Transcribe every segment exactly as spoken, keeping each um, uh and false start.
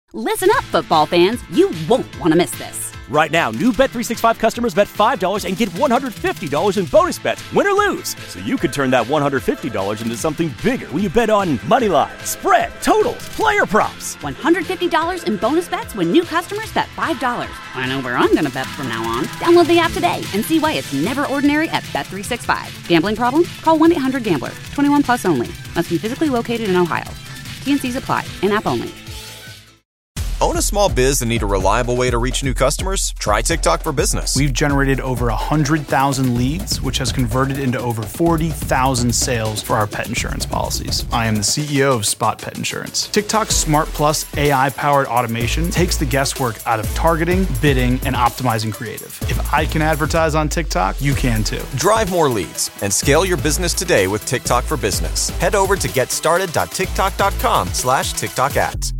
Listen up, football fans. You won't want to miss this. Right now, new Bet three sixty-five customers bet five dollars and get one hundred fifty dollars in bonus bets, win or lose. So you could turn that one hundred fifty dollars into something bigger when you bet on money line, spread, totals, player props. one hundred fifty dollars in bonus bets when new customers bet five dollars. I know where I'm going to bet from now on. Download the app today and see why it's never ordinary at Bet three sixty-five. Gambling problem? Call one eight hundred gambler. twenty-one plus only. Must be physically located in Ohio. T N Cs apply. In-app only. Own a small biz and need a reliable way to reach new customers? Try TikTok for Business. We've generated over one hundred thousand leads, which has converted into over forty thousand sales for our pet insurance policies. I am the C E O of Spot Pet Insurance. TikTok's Smart Plus A I-powered automation takes the guesswork out of targeting, bidding, and optimizing creative. If I can advertise on TikTok, you can too. Drive more leads and scale your business today with TikTok for Business. Head over to getstarted.tiktok.com slash TikTok ads.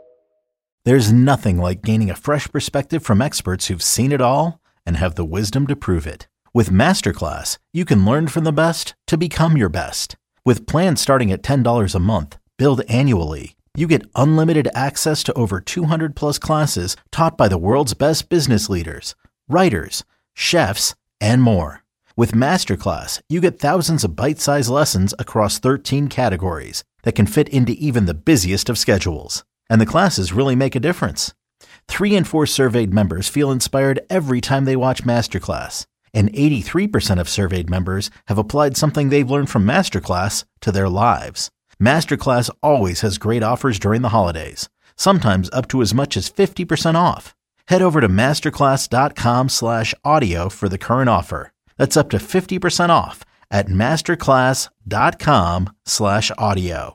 There's nothing like gaining a fresh perspective from experts who've seen it all and have the wisdom to prove it. With Masterclass, you can learn from the best to become your best. With plans starting at ten dollars a month, billed annually, you get unlimited access to over two hundred plus classes taught by the world's best business leaders, writers, chefs, and more. With Masterclass, you get thousands of bite-sized lessons across thirteen categories that can fit into even the busiest of schedules. And the classes really make a difference. Three in four surveyed members feel inspired every time they watch Masterclass. And eighty-three percent of surveyed members have applied something they've learned from Masterclass to their lives. Masterclass always has great offers during the holidays, sometimes up to as much as fifty percent off. Head over to masterclass.com slash audio for the current offer. That's up to fifty percent off at masterclass.com slash audio.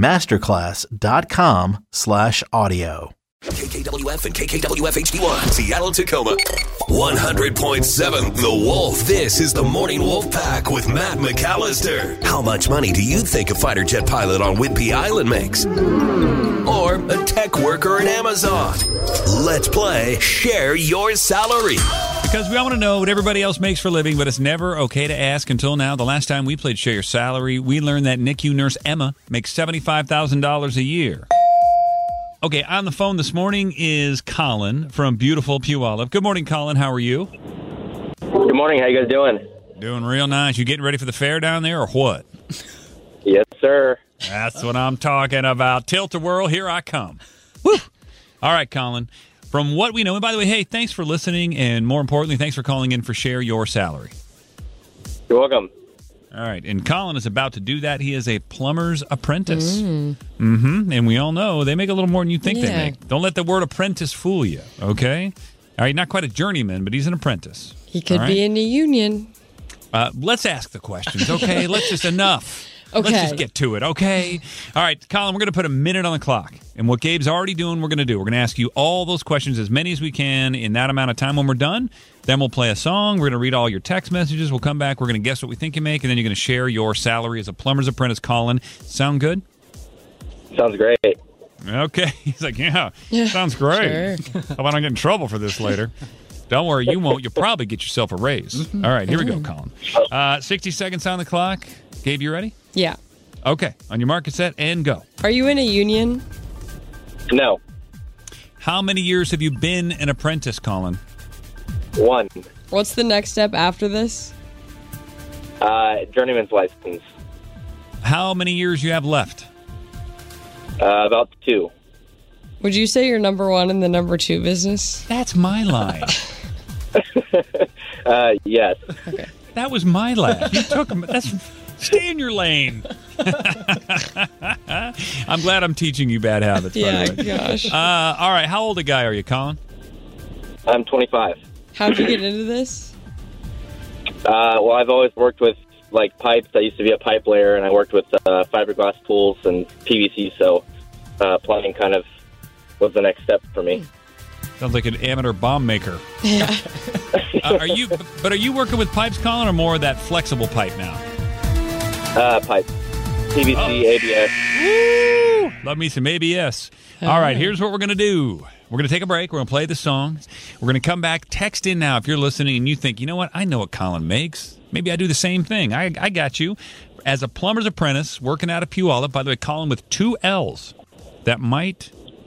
Masterclass.com slash audio. K K W F and K K W F H D one, Seattle, Tacoma. one hundred point seven The Wolf. This is the Morning Wolf Pack with Matt McAllister. How much money do you think a fighter jet pilot on Whidbey Island makes? Or a tech worker at Amazon? Let's play Share Your Salary. Because we all want to know what everybody else makes for a living, but it's never okay to ask until now. The last time we played Share Your Salary, we learned that N I C U nurse Emma makes seventy-five thousand dollars a year. Okay, on the phone this morning is Colin from beautiful Puyallup. Good morning, Colin. How are you? Good morning. How you guys doing? Doing real nice. You getting ready for the fair down there or what? Yes, sir. That's what I'm talking about. Tilt-a-whirl, here I come. Woo! All right, Colin. From what we know, and by the way, hey, thanks for listening, and more importantly, thanks for calling in for Share Your Salary. You're welcome. All right, and Colin is about to do that. He is a plumber's apprentice. Mm. Mm-hmm. And we all know they make a little more than you think yeah. they make. Don't let the word apprentice fool you, okay? All right, not quite a journeyman, but he's an apprentice. He could right? be in the union. Uh, let's ask the questions, okay? Let's just enough. Okay. Let's just get to it, okay? All right, Colin, we're going to put a minute on the clock. And what Gabe's already doing, we're going to do. We're going to ask you all those questions, as many as we can, in that amount of time. When we're done, then we'll play a song. We're going to read all your text messages. We'll come back. We're going to guess what we think you make, and then you're going to share your salary as a plumber's apprentice, Colin. Sound good? Sounds great. Okay. He's like, yeah, yeah sounds great. Sure. Hope I don't get in trouble for this later. Don't worry, you won't. You'll probably get yourself a raise. Mm-hmm. All right, here we go, Colin. Uh, sixty seconds on the clock. Gabe, you ready? Yeah. Okay, on your mark, set, and go. Are you in a union? No. How many years have you been an apprentice, Colin? One. What's the next step after this? Uh, journeyman's license. How many years you have left? Uh, about two. Would you say you're number one in the number two business? That's my line. uh, yes. Okay. That was my laugh. You took that's. Stay in your lane. I'm glad I'm teaching you bad habits. Yeah, by the way. gosh. Uh, all right, how old a guy are you, Colin? I'm twenty-five. How'd you get into this? Uh, well, I've always worked with like pipes. I used to be a pipe layer, and I worked with uh, fiberglass pools and P V C. So uh, plumbing kind of was the next step for me. Sounds like an amateur bomb maker. Yeah. uh, are you? But are you working with pipes, Colin, or more of that flexible pipe now? Uh, pipe. P V C, oh. A B S. Woo! Love me some A B S. All right, here's what we're going to do. We're going to take a break. We're going to play the song. We're going to come back. Text in now if you're listening and you think, you know what, I know what Colin makes. Maybe I do the same thing. I, I got you. As a plumber's apprentice, working out of Puyallup, by the way, Colin with two L's, that might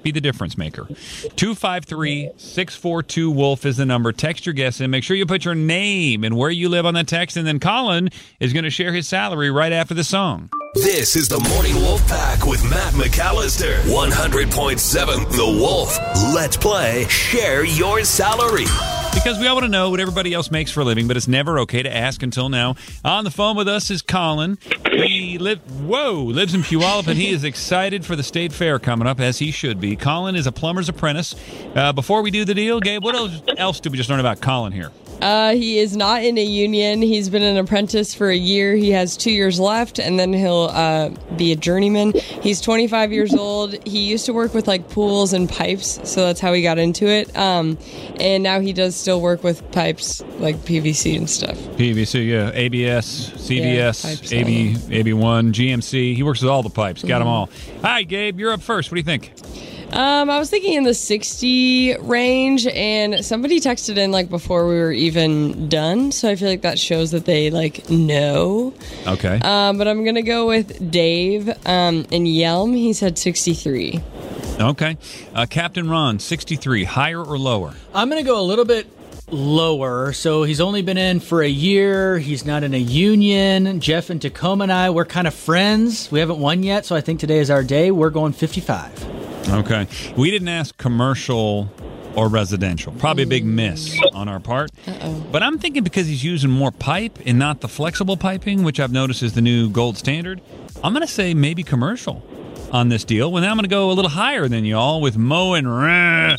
be the difference maker. two five three, six four two, WOLF is the number. Text your guess in. Make sure you put your name and where you live on that text, and then Colin is going to share his salary right after the song. This is the Morning Wolf Pack with Matt McAllister. one hundred point seven The Wolf. Let's play Share Your Salary. Because we all want to know what everybody else makes for a living, but it's never okay to ask until now. On the phone with us is Colin. He live, whoa, lives in Puyallup, and he is excited for the state fair coming up, as he should be. Colin is a plumber's apprentice. Uh, before we do the deal, Gabe, what else, else did we just learn about Colin here? Uh, he is not in a union. He's been an apprentice for a year. He has two years left, and then he'll uh, be a journeyman. He's twenty-five years old. He used to work with like pools and pipes, so that's how he got into it. Um, and now he does still work with pipes, like P V C and stuff. P V C, yeah. A B S, C V S, Yeah, pipes, A B, all A B one, G M C. He works with all the pipes. Got them all. Hi, Gabe. You're up first. What do you think? Um, I was thinking in the sixty range, and somebody texted in like before we were even done, so I feel like that shows that they like know. Okay. Um, but I'm gonna go with Dave um, in Yelm. He said sixty-three. Okay. Uh, Captain Ron, sixty-three. Higher or lower? I'm going to go a little bit lower. So he's only been in for a year. He's not in a union. Jeff and Tacoma and I, we're kind of friends. We haven't won yet, so I think today is our day. We're going fifty-five. Okay. We didn't ask commercial or residential. Probably a big miss on our part. Uh-oh. But I'm thinking because he's using more pipe and not the flexible piping, which I've noticed is the new gold standard, I'm going to say maybe commercial on this deal. Well, now I'm going to go a little higher than y'all with Mo and Rah.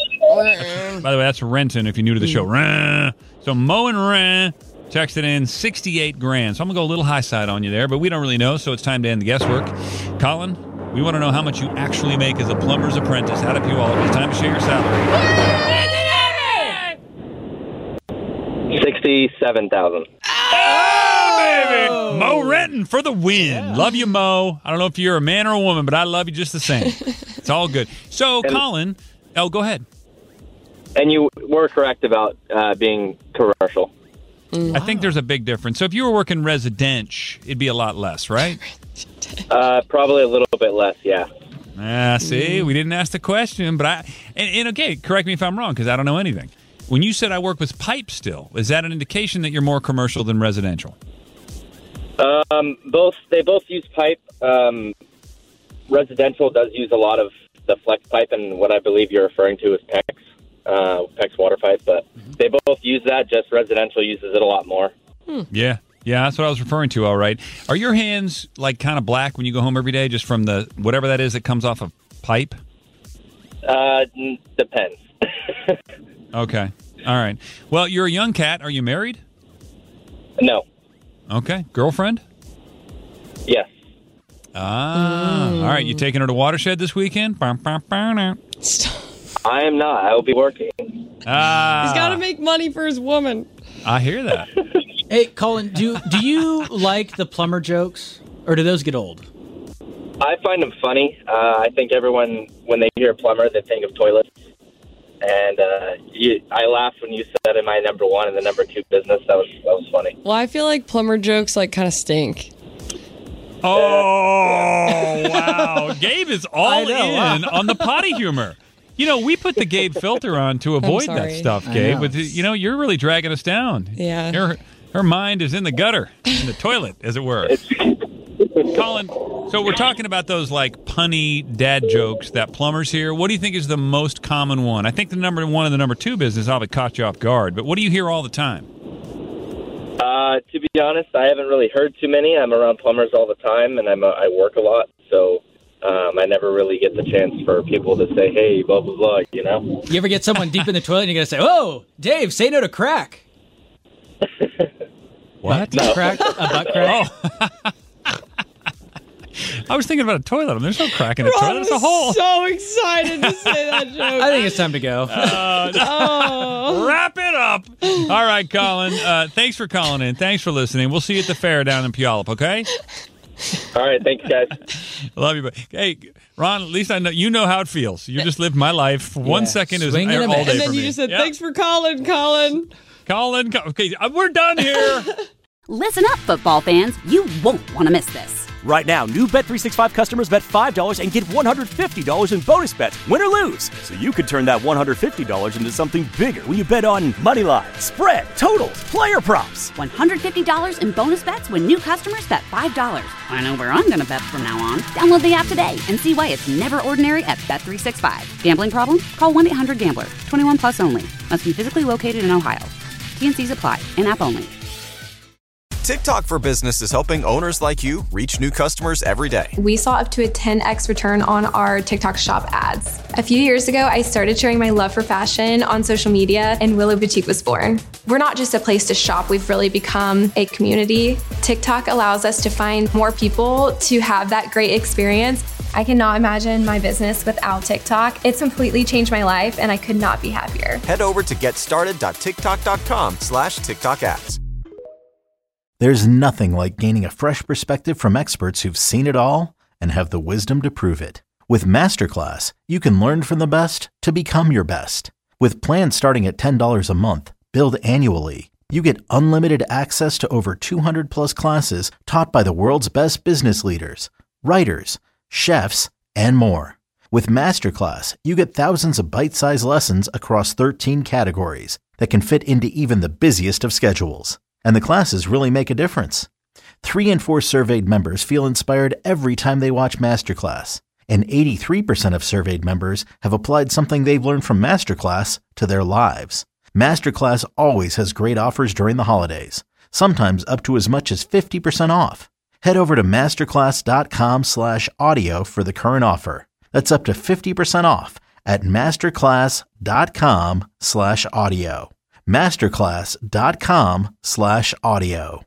By the way, that's Renton if you're new to the show. Rah. So Mo and Rah texted in sixty-eight grand. So I'm going to go a little high side on you there, but we don't really know, so it's time to end the guesswork. Colin, we want to know how much you actually make as a plumber's apprentice out of Puyallup. It's time to share your salary. sixty-seven thousand. Oh, baby! Mo Renton for the win. Yeah. Love you, Mo. I don't know if you're a man or a woman, but I love you just the same. It's all good. So, and, Colin, oh, go ahead. And you were correct about uh, being commercial. I think there's a big difference. So if you were working residential, it'd be a lot less, right? Uh, probably a little bit less, yeah. Ah, see, we didn't ask the question, but I, and, and okay, correct me if I'm wrong, because I don't know anything. When you said I work with pipe still, is that an indication that you're more commercial than residential? Um, both, they both use pipe. Um, residential does use a lot of the flex pipe, and what I believe you're referring to is PEX, uh, PEX water pipe, but mm-hmm. they both use that, just residential uses it a lot more. Hmm. Yeah. Yeah, that's what I was referring to, all right. Are your hands, like, kind of black when you go home every day, just from the whatever that is that comes off of pipe? Uh, depends. Okay. All right. Well, you're a young cat. Are you married? No. Okay. Girlfriend? Yes. Ah. Mm. All right. You taking her to Watershed this weekend? Stop. I am not. I will be working. Ah. He's got to make money for his woman. I hear that. Hey, Colin, do do you like the plumber jokes, or do those get old? I find them funny. Uh, I think everyone, when they hear plumber, they think of toilets. And uh, you, I laughed when you said in my number one and the number two business. That was that was funny. Well, I feel like plumber jokes like kind of stink. Oh, wow. Gabe is all know, in wow. on the potty humor. You know, we put the Gabe filter on to avoid that stuff, Gabe. But, you know, you're really dragging us down. Yeah. Her, her mind is in the gutter, in the toilet, as it were. Colin, so we're talking about those, like, punny dad jokes that plumbers hear. What do you think is the most common one? I think the number one and the number two business probably caught you off guard. But what do you hear all the time? Uh, to be honest, I haven't really heard too many. I'm around plumbers all the time, and I'm a, I work a lot, so... Um, I never really get the chance for people to say, hey, blah, blah, blah, you know? You ever get someone deep in the toilet and you got to say, oh, Dave, say no to crack. What? No. Crack? A butt crack? Oh. I was thinking about a toilet. I mean, there's no crack in a Ron toilet. It's a was hole. so excited to say that joke. I think it's time to go. Uh, oh. Wrap it up. All right, Colin. Uh, thanks for calling in. Thanks for listening. We'll see you at the fair down in Puyallup, okay? All right, thanks, guys. Love you, but hey, Ron. At least I know you know how it feels. You just lived my life. For one Yeah. second is all Swing day and a for me. miss. And then you just said, Yep. thanks for calling, Colin. Colin. Co- Okay, we're done here. Listen up, football fans. You won't want to miss this. Right now, new Bet three sixty-five customers bet five dollars and get one hundred fifty dollars in bonus bets, win or lose. So you could turn that one hundred fifty dollars into something bigger when you bet on money line, spread, totals, player props. one hundred fifty dollars in bonus bets when new customers bet five dollars. I know where I'm going to bet from now on. Download the app today and see why it's never ordinary at Bet three sixty-five. Gambling problem? Call one eight hundred gambler. twenty-one plus only. Must be physically located in Ohio. T N Cs apply. In-app only. TikTok for Business is helping owners like you reach new customers every day. We saw up to a ten x return on our TikTok shop ads. A few years ago, I started sharing my love for fashion on social media, and Willow Boutique was born. We're not just a place to shop, we've really become a community. TikTok allows us to find more people to have that great experience. I cannot imagine my business without TikTok. It's completely changed my life, and I could not be happier. Head over to getstarted.tiktok.com slash TikTok ads. There's nothing like gaining a fresh perspective from experts who've seen it all and have the wisdom to prove it. With Masterclass, you can learn from the best to become your best. With plans starting at ten dollars a month, billed annually, you get unlimited access to over two hundred plus classes taught by the world's best business leaders, writers, chefs, and more. With Masterclass, you get thousands of bite-sized lessons across thirteen categories that can fit into even the busiest of schedules. And the classes really make a difference. Three in four surveyed members feel inspired every time they watch Masterclass. And eighty-three percent of surveyed members have applied something they've learned from Masterclass to their lives. Masterclass always has great offers during the holidays, sometimes up to as much as fifty percent off. Head over to masterclass.com slash audio for the current offer. That's up to fifty percent off at masterclass.com slash audio. masterclass.com slash audio.